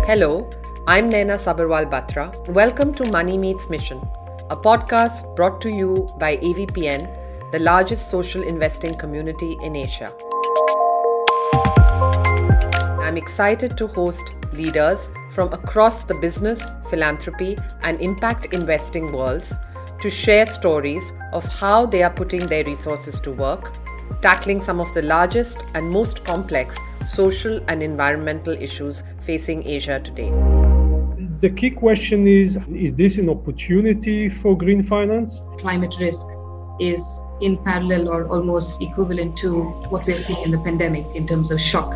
Hello, I'm Naina Sabarwal Batra. Welcome to Money Meets Mission, a podcast brought to you by AVPN, the largest social investing community in Asia. I'm excited to host leaders from across the business, philanthropy, and impact investing worlds to share stories of how they are putting their resources to work, tackling some of the largest and most complex social and environmental issues facing Asia today. The key question is this an opportunity for green finance? Climate risk is in parallel or almost equivalent to what we're seeing in the pandemic in terms of shock.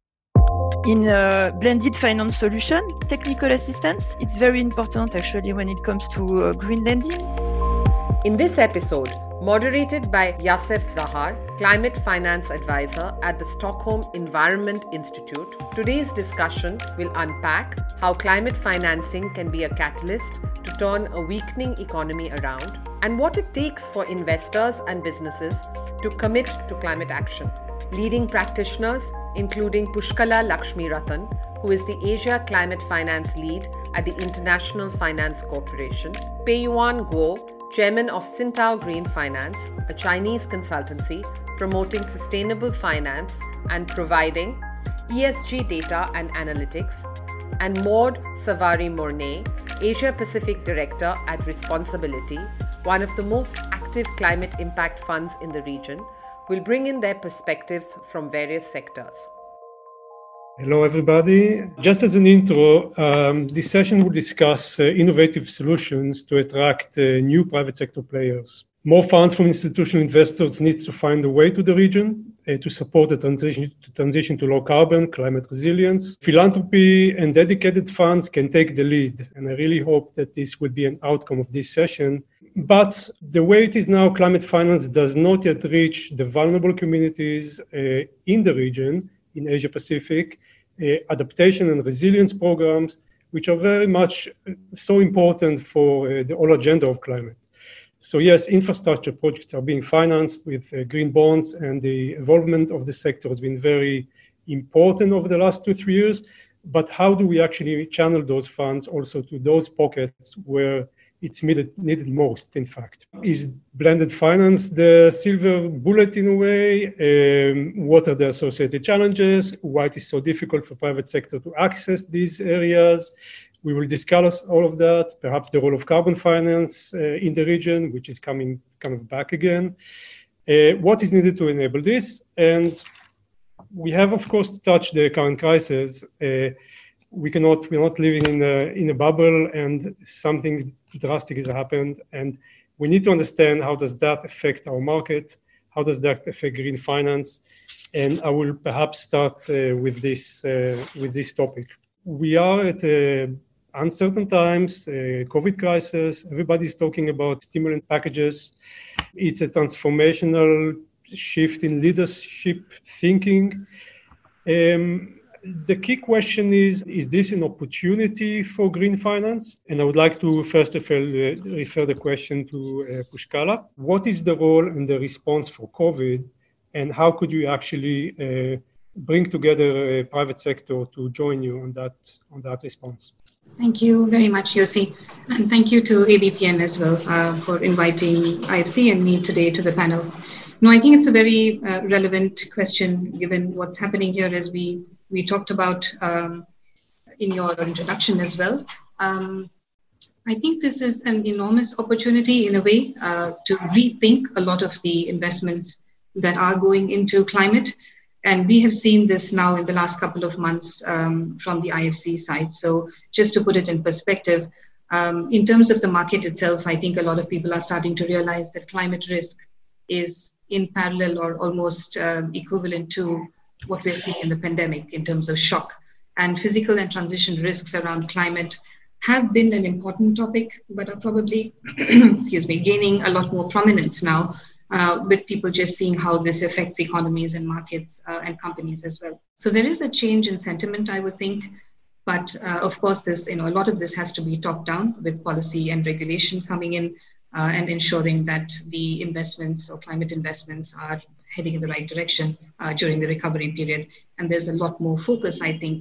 In a blended finance solution, technical assistance, it's very important actually when it comes to green lending. In this episode, moderated by Yasef Zahar, Climate Finance Advisor at the Stockholm Environment Institute, today's discussion will unpack how climate financing can be a catalyst to turn a weakening economy around and what it takes for investors and businesses to commit to climate action. Leading practitioners, including Pushkala Lakshmiratan, who is the Asia Climate Finance Lead at the International Finance Corporation, Peiyuan Guo, Chairman of Sintao Green Finance, a Chinese consultancy promoting sustainable finance and providing ESG data and analytics, and Maud Savari-Mornay, Asia Pacific Director at Responsibility, one of the most active climate impact funds in the region, will bring in their perspectives from various sectors. Hello, everybody. Just as an intro, this session will discuss innovative solutions to attract new private sector players. More funds from institutional investors need to find a way to the region to support the transition to low carbon, climate resilience. Philanthropy and dedicated funds can take the lead, and I really hope that this will be an outcome of this session. But the way it is now, climate finance does not yet reach the vulnerable communities in the region, in Asia Pacific, adaptation and resilience programs, which are very much so important for the whole agenda of climate. So yes, infrastructure projects are being financed with green bonds, and the involvement of the sector has been very important over the last 2-3 years. But how do we actually channel those funds also to those pockets where it's needed most, in fact? Is blended finance the silver bullet in a way? What are the associated challenges? Why it is so difficult for private sector to access these areas? We will discuss all of that, perhaps the role of carbon finance in the region, which is coming kind of back again. What is needed to enable this? And we have, of course, to touch the current crisis. We're not living in a bubble, and something drastic has happened, and we need to understand how does that affect our market, how does that affect green finance, and I will perhaps start with this topic. We are at uncertain times, COVID crisis. Everybody's talking about stimulant packages. It's a transformational shift in leadership thinking. The key question is this an opportunity for green finance? And I would like to first refer the question to Pushkala. What is the role and the response for COVID, and how could you actually bring together a private sector to join you on that response? Thank you very much, Yossi. And thank you to AVPN as well for inviting IFC and me today to the panel. No, I think it's a very relevant question given what's happening here, as we talked about in your introduction as well. I think this is an enormous opportunity in a way to rethink a lot of the investments that are going into climate. And we have seen this now in the last couple of months from the IFC side. So just to put it in perspective, in terms of the market itself, I think a lot of people are starting to realize that climate risk is in parallel or almost equivalent to what we're seeing in the pandemic in terms of shock. And physical and transition risks around climate have been an important topic, but are probably, gaining a lot more prominence now with people just seeing how this affects economies and markets and companies as well. So there is a change in sentiment, I would think. But of course, a lot of this has to be top down with policy and regulation coming in and ensuring that the investments or climate investments are heading in the right direction during the recovery period. And there's a lot more focus, I think,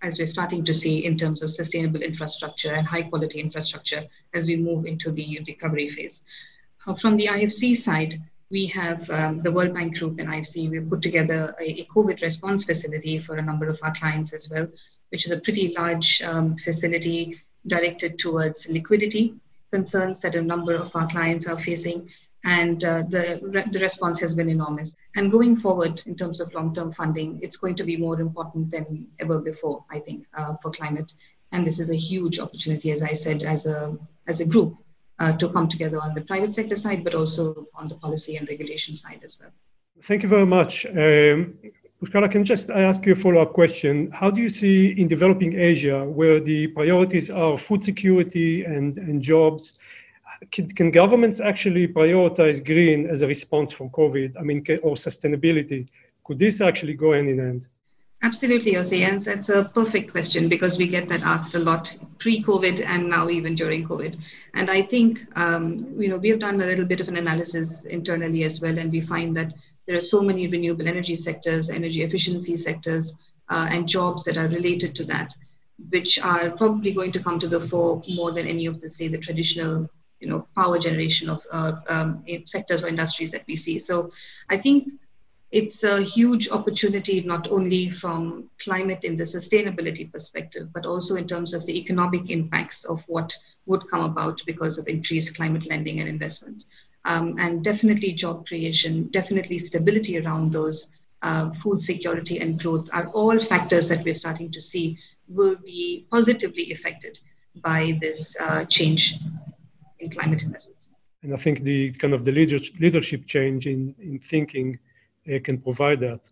as we're starting to see in terms of sustainable infrastructure and high quality infrastructure as we move into the recovery phase. From the IFC side, we have the World Bank Group and IFC. We've put together a COVID response facility for a number of our clients as well, which is a pretty large facility directed towards liquidity concerns that a number of our clients are facing. And the response has been enormous. And going forward, in terms of long-term funding, it's going to be more important than ever before, I think, for climate. And this is a huge opportunity, as I said, as a group, to come together on the private sector side, but also on the policy and regulation side as well. Thank you very much. Pushkala, can I ask you a follow-up question? How do you see in developing Asia, where the priorities are food security and jobs, can governments actually prioritize green as a response for COVID? Or sustainability? Could this actually go hand in hand? Absolutely, Yossi, and that's a perfect question because we get that asked a lot pre-COVID and now even during COVID. And I think, we have done a little bit of an analysis internally as well, and we find that there are so many renewable energy sectors, energy efficiency sectors, and jobs that are related to that, which are probably going to come to the fore more than any of the traditional power generation of sectors or industries that we see. So I think it's a huge opportunity, not only from climate in the sustainability perspective, but also in terms of the economic impacts of what would come about because of increased climate lending and investments. And definitely job creation, definitely stability around those, food security and growth are all factors that we're starting to see will be positively affected by this change in climate investments. And I think the leadership change in thinking can provide that.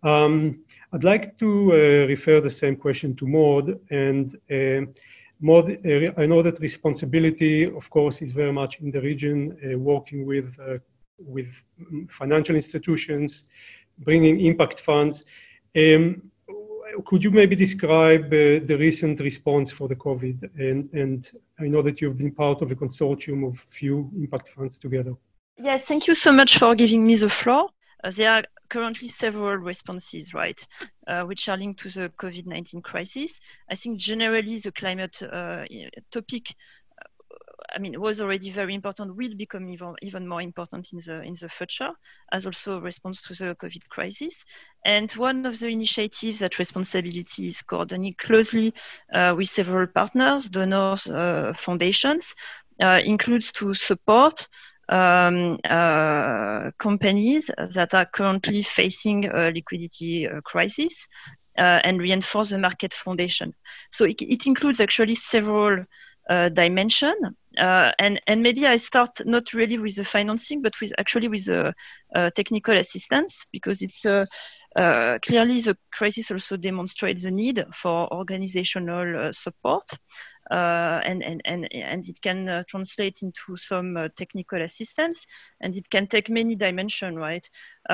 I'd like to refer the same question to Maud. And Maud, I know that responsibility, of course, is very much in the region, working with financial institutions, bringing impact funds. Could you maybe describe the recent response for the COVID? And I know that you've been part of a consortium of few impact funds together. Yes, thank you so much for giving me the floor. There are currently several responses, right, which are linked to the COVID-19 crisis. I think generally the climate topic, was already very important, will become even more important in the future, as also a response to the COVID crisis. And one of the initiatives that Responsability is coordinating closely with several partners, donors, foundations, includes to support companies that are currently facing a liquidity crisis and reinforce the market foundation. So it includes actually several dimensions. And maybe I start not really with the financing, but with technical assistance, because it's clearly the crisis also demonstrates the need for organizational support. And it can translate into some technical assistance, and it can take many dimensions, right?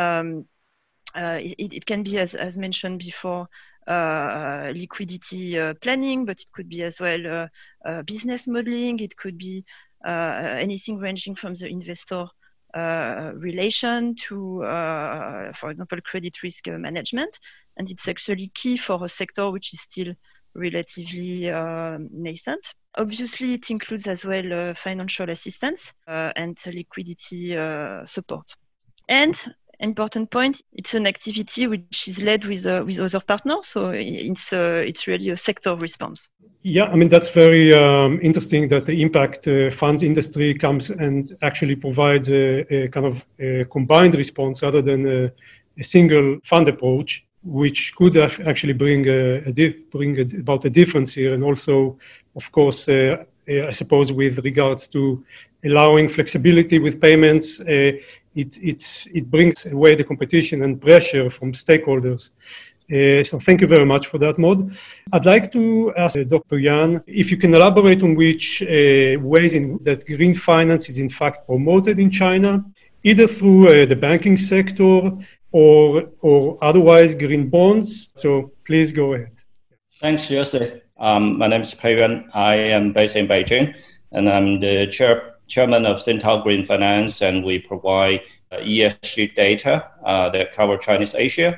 It can be, as mentioned before, liquidity planning, but it could be as well business modeling. It could be anything ranging from the investor relation to, for example, credit risk management. And it's actually key for a sector which is still relatively nascent. Obviously, it includes as well financial assistance and liquidity support. And important point, it's an activity which is led with other partners, so it's really a sector response. Yeah, that's very interesting that the impact funds industry comes and actually provides a kind of a combined response rather than a single fund approach, which could actually bring about a difference here. And also, of course, I suppose with regards to allowing flexibility with payments, it brings away the competition and pressure from stakeholders. So thank you very much for that, Maud. I'd like to ask Dr. Yan if you can elaborate on which ways that green finance is in fact promoted in China, either through the banking sector or otherwise green bonds. So please go ahead. Thanks, Yossi. My name is Pei Yuan. I am based in Beijing, and I'm the chairman of Centaur Green Finance, and we provide ESG data that cover Chinese Asia.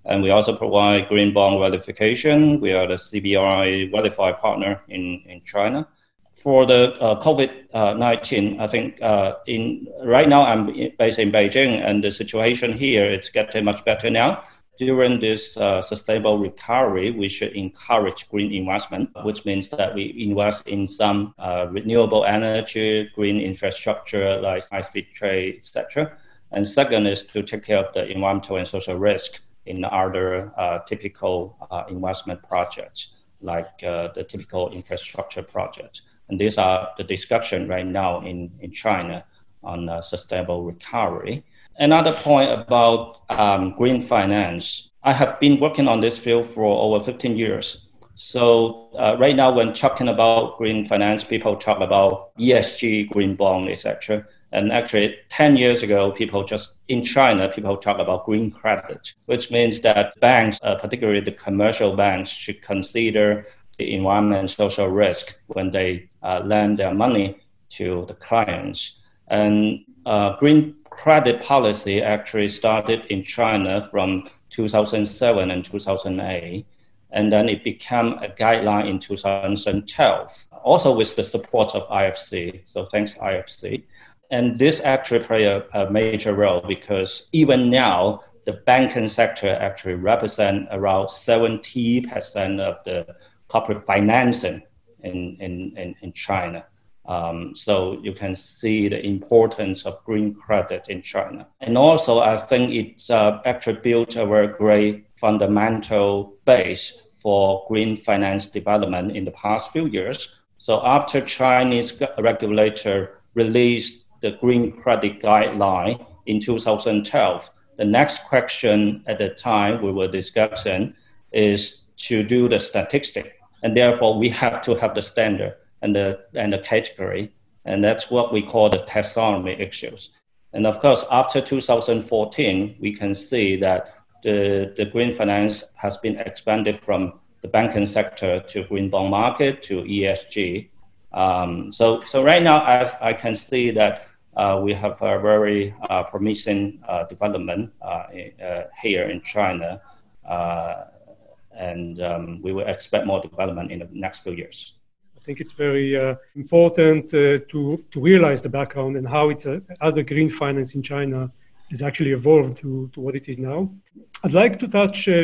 And we also provide green bond verification. We are the CBRI verified partner in China. For the COVID-19, I think right now I'm based in Beijing, and the situation here, it's getting much better now. During this sustainable recovery, we should encourage green investment, which means that we invest in some renewable energy, green infrastructure like high-speed trade, etc. And second is to take care of the environmental and social risk in other typical investment projects, like the typical infrastructure projects. And these are the discussion right now in China on sustainable recovery. Another point about green finance. I have been working on this field for over 15 years. So right now, when talking about green finance, people talk about ESG, green bond, etc. And actually, 10 years ago, in China, people talk about green credit, which means that banks, particularly the commercial banks, should consider the environment and social risk when they lend their money to the clients. And green credit policy actually started in China from 2007 and 2008, and then it became a guideline in 2012, also with the support of IFC. So thanks IFC. And this actually played a major role because even now, the banking sector actually represents around 70% of the corporate financing in China. So you can see the importance of green credit in China. And also, I think it's actually built a very great fundamental base for green finance development in the past few years. So after Chinese regulator released the green credit guideline in 2012, the next question at the time we were discussing is to do the statistic. And therefore, we have to have the standard and the category. And that's what we call the taxonomy issues. And of course, after 2014, we can see that the green finance has been expanded from the banking sector to green bond market to ESG. So right now, I can see that we have a very promising development here in China. And we will expect more development in the next few years. I think it's very important to realize the background and how the green finance in China has actually evolved to what it is now. I'd like to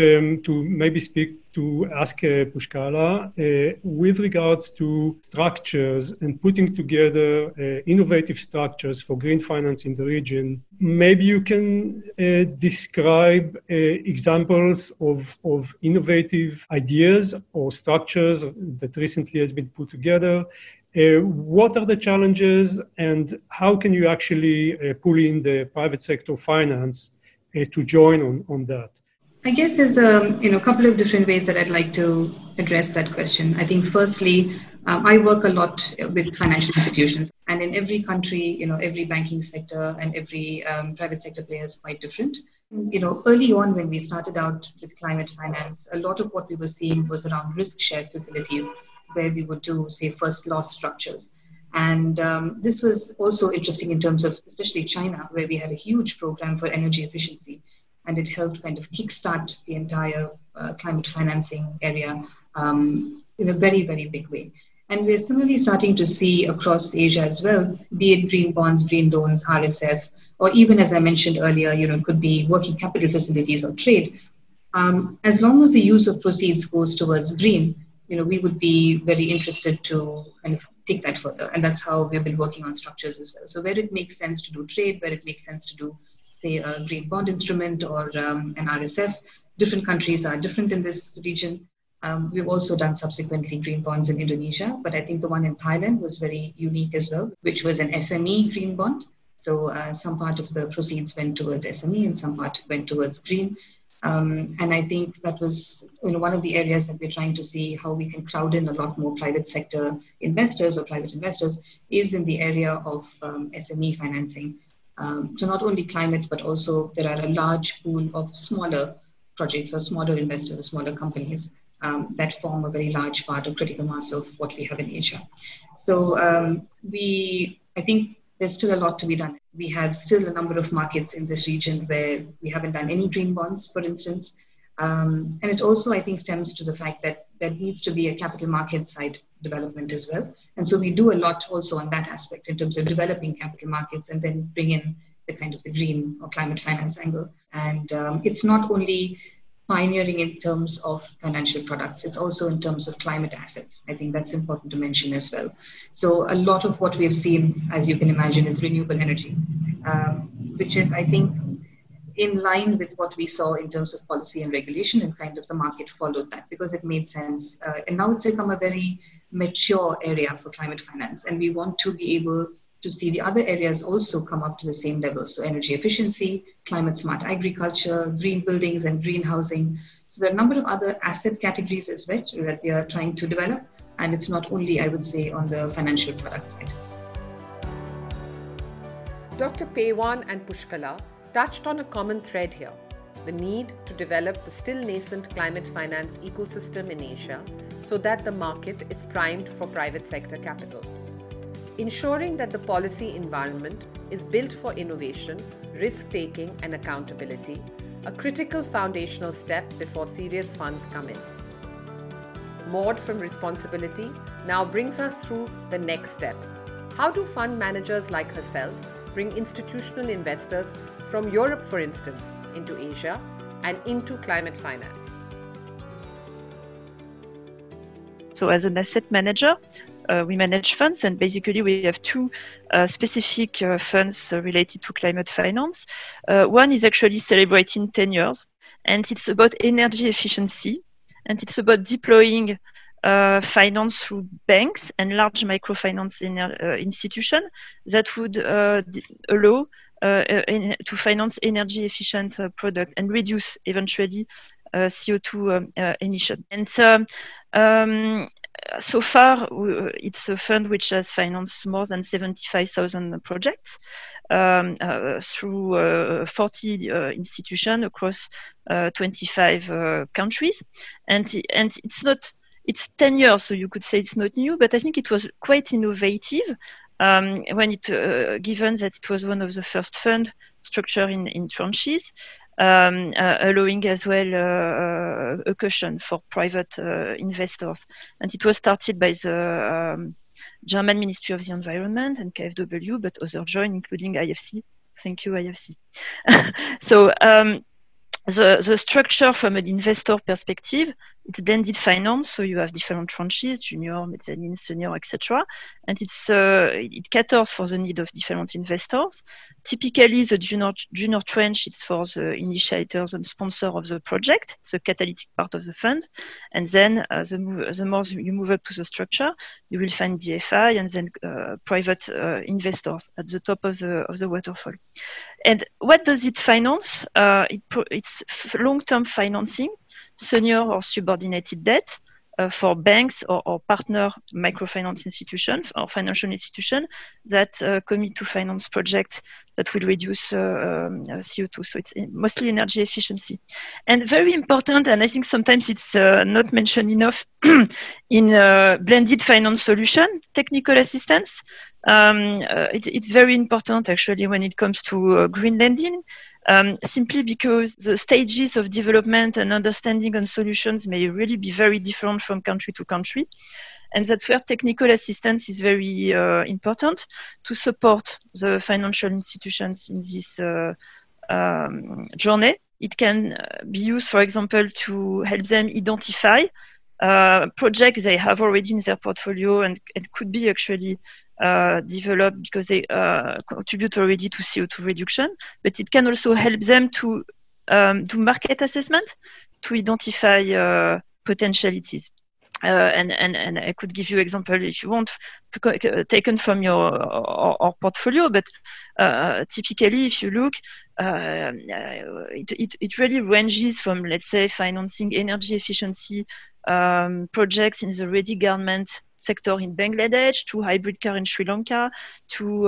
ask Pushkala with regards to structures and putting together innovative structures for green finance in the region. Maybe you can describe examples of innovative ideas or structures that recently has been put together. What are the challenges and how can you actually pull in the private sector finance to join on that? I guess there's a couple of different ways that I'd like to address that question. I think firstly, I work a lot with financial institutions, and in every country, every banking sector and every private sector player is quite different. Early on when we started out with climate finance, a lot of what we were seeing was around risk share facilities, where we would do, say, first loss structures. And this was also interesting in terms of, especially China, where we had a huge program for energy efficiency. And it helped kind of kickstart the entire climate financing area in a very, very big way. And we're similarly starting to see across Asia as well, be it green bonds, green loans, RSF, or even, as I mentioned earlier, it could be working capital facilities or trade. As long as the use of proceeds goes towards green, we would be very interested to kind of take that further. And that's how we've been working on structures as well. So where it makes sense to do trade, where it makes sense to do, say, a green bond instrument or an RSF, different countries are different in this region. We've also done subsequently green bonds in Indonesia, but I think the one in Thailand was very unique as well, which was an SME green bond. So some part of the proceeds went towards SME and some part went towards green. And I think that was one of the areas that we're trying to see how we can crowd in a lot more private sector investors or private investors is in the area of SME financing. So not only climate, but also there are a large pool of smaller projects or smaller investors or smaller companies that form a very large part of critical mass of what we have in Asia. So I think there's still a lot to be done. We have still a number of markets in this region where we haven't done any green bonds, for instance. And it also, I think, stems to the fact that there needs to be a capital market side development as well. And so we do a lot also on that aspect in terms of developing capital markets and then bring in the kind of the green or climate finance angle. And it's not only pioneering in terms of financial products, it's also in terms of climate assets. I think that's important to mention as well. So a lot of what we've seen, as you can imagine, is renewable energy, which is, I think, in line with what we saw in terms of policy and regulation, and kind of the market followed that because it made sense. And now it's become a very mature area for climate finance. And we want to be able to see the other areas also come up to the same level. So energy efficiency, climate smart agriculture, green buildings and green housing. So there are a number of other asset categories as well that we are trying to develop. And it's not only, I would say, on the financial product side. Dr. Paiwan and Pushkala touched on a common thread here, the need to develop the still nascent climate finance ecosystem in Asia so that the market is primed for private sector capital. Ensuring that the policy environment is built for innovation, risk-taking and accountability, a critical foundational step before serious funds come in. Maud from Responsibility now brings us through the next step. How do fund managers like herself bring institutional investors from Europe, for instance, into Asia and into climate finance? So as an asset manager, we manage funds, and basically we have two specific funds related to climate finance. One is actually celebrating 10 years, and it's about energy efficiency, and it's about deploying finance through banks and large microfinance institutions that would allow to finance energy efficient product and reduce eventually CO2 emission. And so far, it's a fund which has financed more than 75,000 projects through 40 institutions across 25 countries. And it's 10 years, so you could say it's not new, but I think it was quite innovative when given that it was one of the first fund structured in tranches, allowing as well a cushion for private investors. And it was started by the German Ministry of the Environment and KfW, but others joined, including IFC. Thank you, IFC. So the structure from an investor perspective, it's blended finance, so you have different tranches, junior, mezzanine, senior, etc. And it caters for the need of different investors. Typically, the junior tranche, it's for the initiators and sponsor of the project, it's a catalytic part of the fund. And then the more you move up to the structure, you will find DFI and then private investors at the top of the waterfall. And what does it finance? It's long-term financing, senior or subordinated debt for banks or partner microfinance institutions or financial institutions that commit to finance projects that will reduce CO2. So it's mostly energy efficiency. And very important, and I think sometimes it's not mentioned enough in blended finance solution, technical assistance. It's very important actually when it comes to green lending. Simply because the stages of development and understanding on solutions may really be very different from country to country. And that's where technical assistance is very important to support the financial institutions in this journey. It can be used, for example, to help them identify projects they have already in their portfolio and it could be actually developed because they contribute already to CO2 reduction, but it can also help them to do market assessment to identify potentialities. And I could give you example if you want, taken from our portfolio, but typically if you look, it really ranges from, let's say, financing energy efficiency projects in the ready garment sector in Bangladesh, to hybrid car in Sri Lanka, to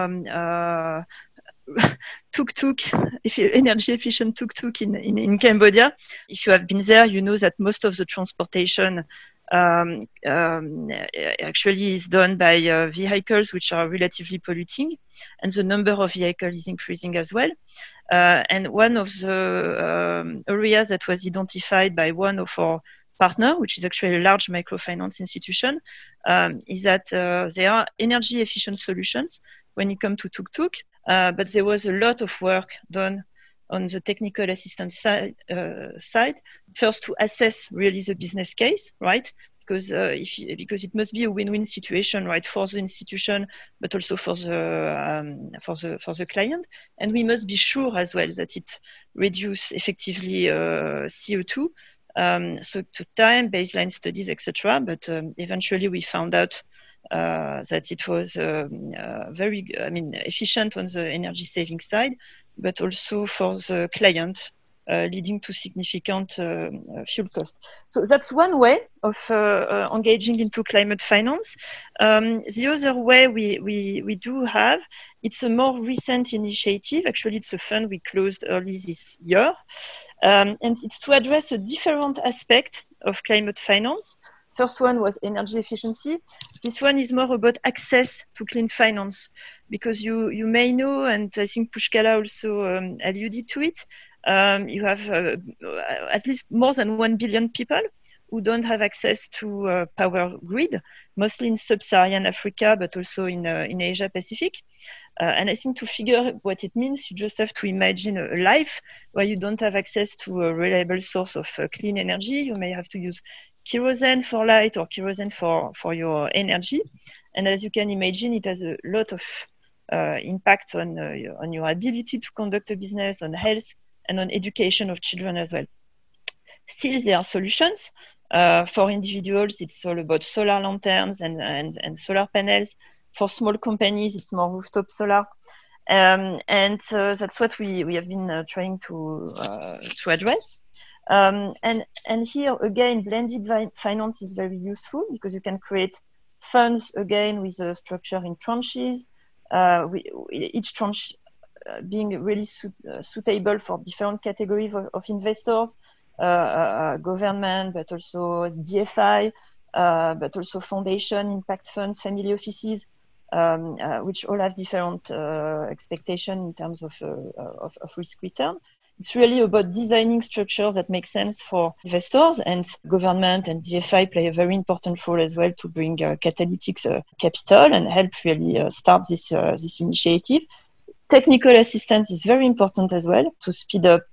tuk-tuk, energy efficient tuk-tuk in Cambodia. If you have been there, you know that most of the transportation actually is done by vehicles which are relatively polluting, and the number of vehicles is increasing as well. And one of the areas that was identified by one of our partner, which is actually a large microfinance institution, is that there are energy efficient solutions when it comes to tuk-tuk, but there was a lot of work done on the technical assistance side, first to assess really the business case, right? Because it must be a win-win situation, right, for the institution, but also for the client, and we must be sure as well that it reduces effectively CO2. So to time, baseline studies, etc. But eventually we found out that it was very, efficient on the energy saving side, but also for the client, leading to significant fuel cost. So that's one way of engaging into climate finance. The other way we do have, it's a more recent initiative. Actually, it's a fund we closed early this year. And it's to address a different aspect of climate finance. First one was energy efficiency. This one is more about access to clean finance, because you may know, and I think Pushkala also alluded to it, you have at least more than 1 billion people who don't have access to power grid, mostly in sub-Saharan Africa, but also in Asia Pacific. And I think to figure what it means, you just have to imagine a life where you don't have access to a reliable source of clean energy. You may have to use kerosene for light or kerosene for your energy. And as you can imagine, it has a lot of impact on your ability to conduct a business, on health, and on education of children as well. Still, there are solutions. For individuals, it's all about solar lanterns and solar panels. For small companies, it's more rooftop solar. And that's what we have been trying to address. And here, again, blended finance is very useful because you can create funds, again, with a structure in tranches, each tranche being really suitable for different categories of investors, government, but also DFI, but also foundation, impact funds, family offices, which all have different expectations in terms of risk return. It's really about designing structures that make sense for investors, and government and DFI play a very important role as well to bring catalytic capital and help really start this initiative. Technical assistance is very important as well to speed up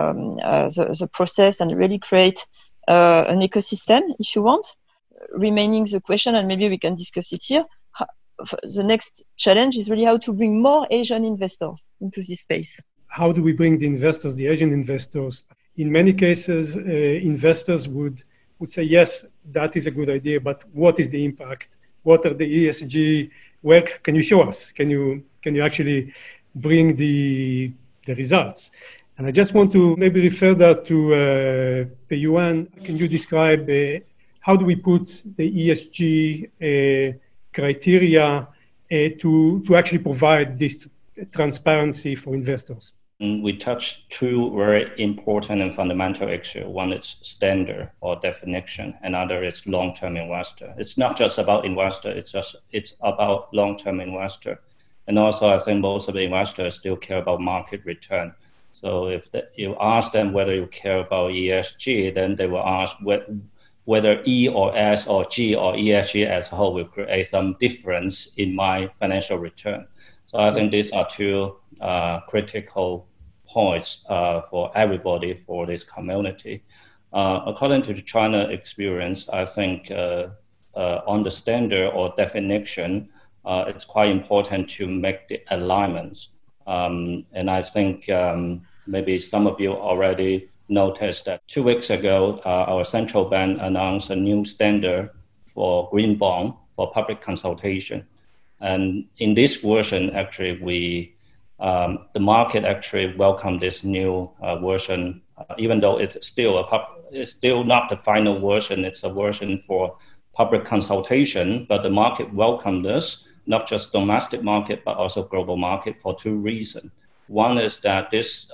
the process and really create an ecosystem, if you want. Remaining the question, and maybe we can discuss it here, the next challenge is really how to bring more Asian investors into this space. How do we bring the investors, the Asian investors? In many cases, investors would say, yes, that is a good idea, but what is the impact? What are the ESG? Where can you show us? Can you actually bring the results? And I just want to maybe refer that to Pei Yuan. Can you describe how do we put the ESG criteria to actually provide this transparency for investors? We touched two very important and fundamental issues. One is standard or definition, another is long-term investor. It's not just about investor, it's about long-term investor. And also, I think most of the investors still care about market return. So if you ask them whether you care about ESG, then they will ask whether E or S or G or ESG as a whole will create some difference in my financial return. So I think these are two critical points for everybody, for this community. According to the China experience, I think on the standard or definition, it's quite important to make the alignments. And I think maybe some of you already noticed that 2 weeks ago, our central bank announced a new standard for green bond for public consultation. And in this version, actually, the market actually welcomed this new version, even though it's still not the final version. It's a version for public consultation, but the market welcomed this, not just domestic market, but also global market for two reasons. One is that this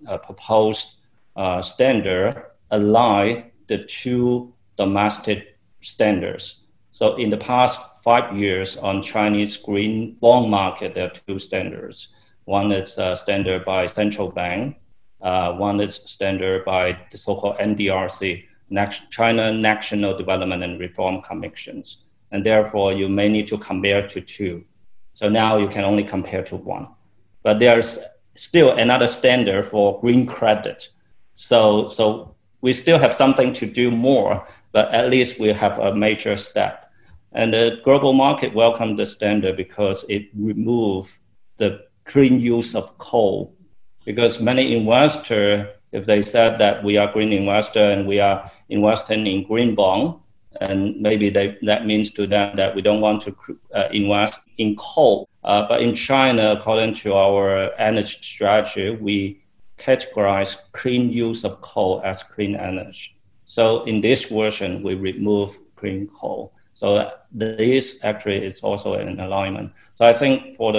proposed standard align the two domestic standards. So in the past 5 years on Chinese green bond market, there are two standards. One is standard by central bank. One is standard by the so-called NDRC, China National Development and Reform Commissions. And therefore, you may need to compare to two. So now you can only compare to one. But there's still another standard for green credit. So we still have something to do more, but at least we have a major step. And the global market welcomed the standard because it removed the green use of coal. Because many investors, if they said that we are green investor and we are investing in green bond, and maybe that means to them that we don't want to invest in coal. But in China, according to our energy strategy, we categorize clean use of coal as clean energy. So in this version, we remove green coal. So this actually is also an alignment. So I think for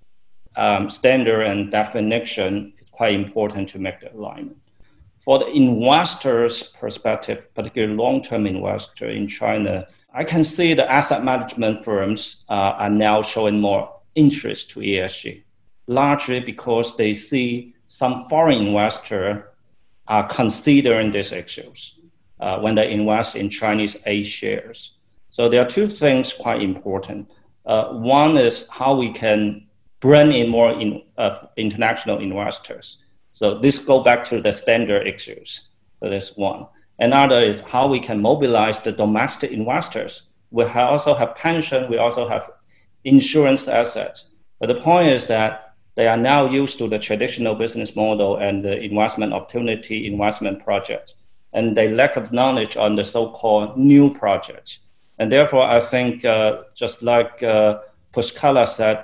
the standard and definition, it's quite important to make the alignment. For the investor's perspective, particularly long-term investor in China, I can see the asset management firms are now showing more interest to ESG, largely because they see some foreign investors are considering these issues when they invest in Chinese A shares. So there are two things quite important. One is how we can bring in more international investors. So this goes back to the standard issues. So that's one. Another is how we can mobilize the domestic investors. We also have pension, we also have insurance assets. But the point is that they are now used to the traditional business model and the investment opportunity, investment projects. And they lack of knowledge on the so-called new projects. And therefore, I think just like Pushkala said,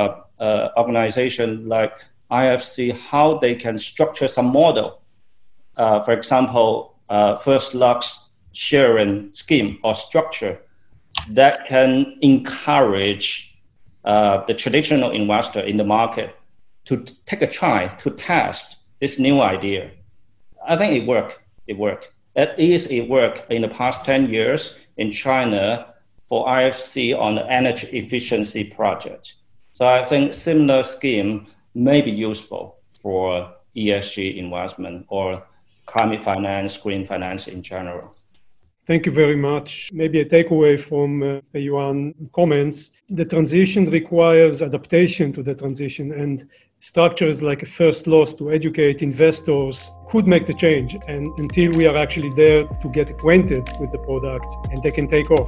organization like IFC, how they can structure some model. For example, First Lux sharing scheme or structure that can encourage the traditional investor in the market to take a try, to test this new idea. I think it worked. At least it worked in the past 10 years in China for IFC on the energy efficiency project. So I think similar scheme may be useful for ESG investment or climate finance, green finance in general. Thank you very much. Maybe a takeaway from Yuan comments. The transition requires adaptation to the transition, and structures like a first loss to educate investors could make the change, and until we are actually there to get acquainted with the product and they can take off.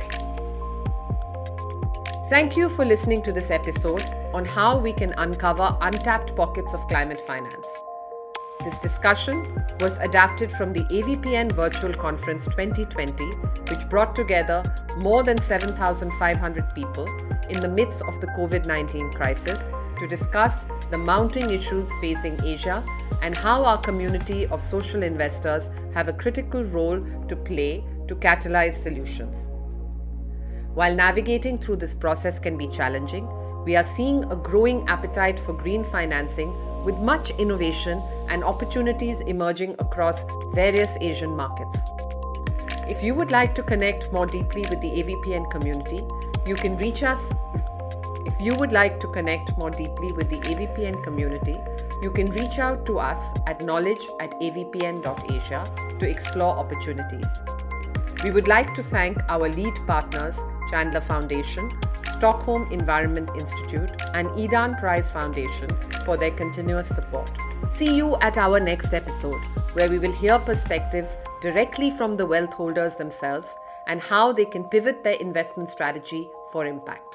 Thank you for listening to this episode on how we can uncover untapped pockets of climate finance. This discussion was adapted from the AVPN Virtual Conference 2020, which brought together more than 7,500 people in the midst of the COVID-19 crisis to discuss the mounting issues facing Asia and how our community of social investors have a critical role to play to catalyze solutions. While navigating through this process can be challenging, we are seeing a growing appetite for green financing with much innovation and opportunities emerging across various Asian markets. If you would like to connect more deeply with the AVPN community, you can reach us. If you would like to connect more deeply with the AVPN community, you can reach out to us at knowledge@avpn.asia to explore opportunities. We would like to thank our lead partners, Chandler Foundation, Stockholm Environment Institute, and Edan Prize Foundation for their continuous support. See you at our next episode, where we will hear perspectives directly from the wealth holders themselves and how they can pivot their investment strategy for impact.